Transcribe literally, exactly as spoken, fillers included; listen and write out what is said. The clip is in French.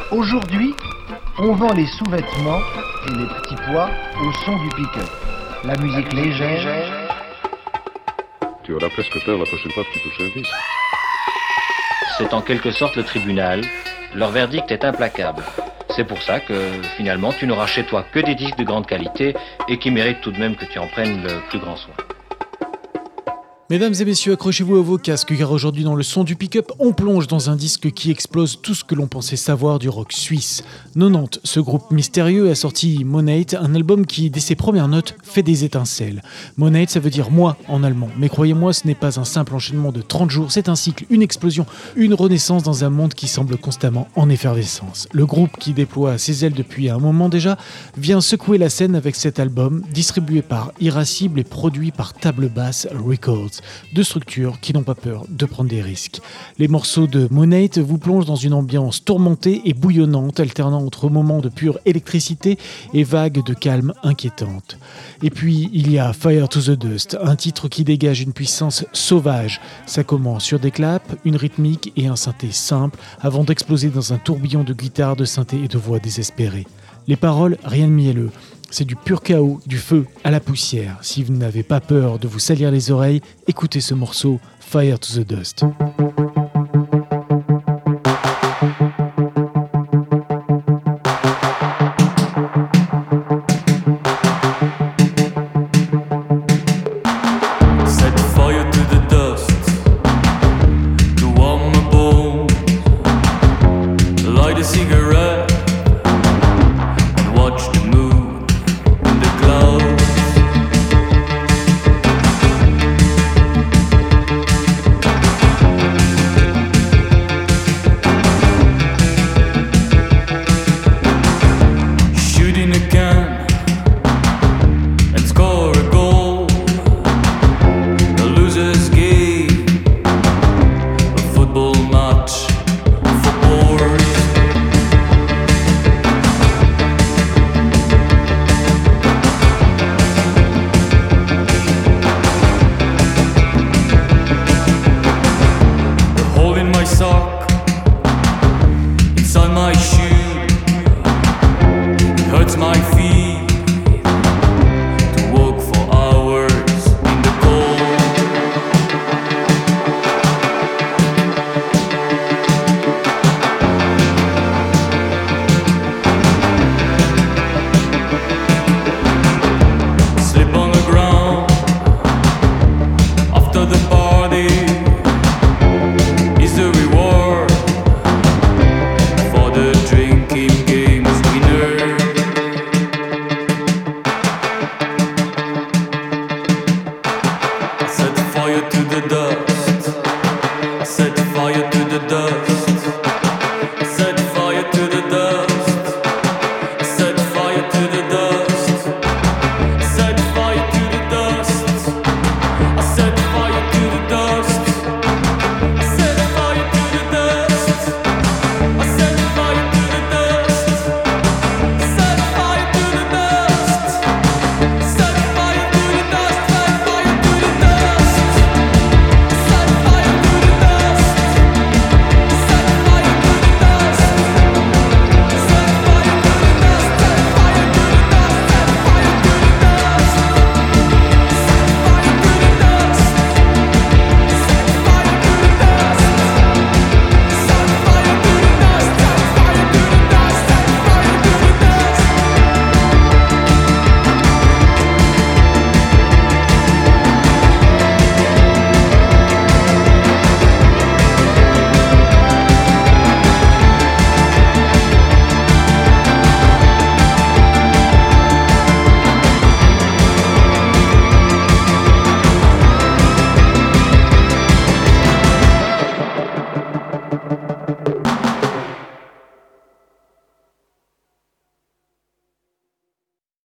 Aujourd'hui, on vend les sous-vêtements et les petits pois au son du pick-up. La musique légère. Tu auras presque peur la prochaine fois que tu touches un disque. C'est en quelque sorte le tribunal. Leur verdict est implacable. C'est pour ça que, finalement, tu n'auras chez toi que des disques de grande qualité et qui méritent tout de même que tu en prennes le plus grand soin. Mesdames et messieurs, accrochez-vous à vos casques car aujourd'hui dans le son du pick-up, on plonge dans un disque qui explose tout ce que l'on pensait savoir du rock suisse. quatre-vingt-dix, ce groupe mystérieux a sorti Monate, un album qui, dès ses premières notes, fait des étincelles. Monate, ça veut dire moi en allemand, mais croyez-moi, ce n'est pas un simple enchaînement de trente jours, c'est un cycle, une explosion, une renaissance dans un monde qui semble constamment en effervescence. Le groupe qui déploie ses ailes depuis un moment déjà vient secouer la scène avec cet album, distribué par Irascible et produit par Table Basse Records. Deux structures qui n'ont pas peur de prendre des risques. Les morceaux de Monate vous plongent dans une ambiance tourmentée et bouillonnante, alternant entre moments de pure électricité et vagues de calme inquiétante. Et puis, il y a Fire to the Dust, un titre qui dégage une puissance sauvage. Ça commence sur des claps, une rythmique et un synthé simple, avant d'exploser dans un tourbillon de guitare, de synthé et de voix désespérées. Les paroles, rien de mielleux. C'est du pur chaos, du feu à la poussière. Si vous n'avez pas peur de vous salir les oreilles, écoutez ce morceau Fire to the Dust. Keep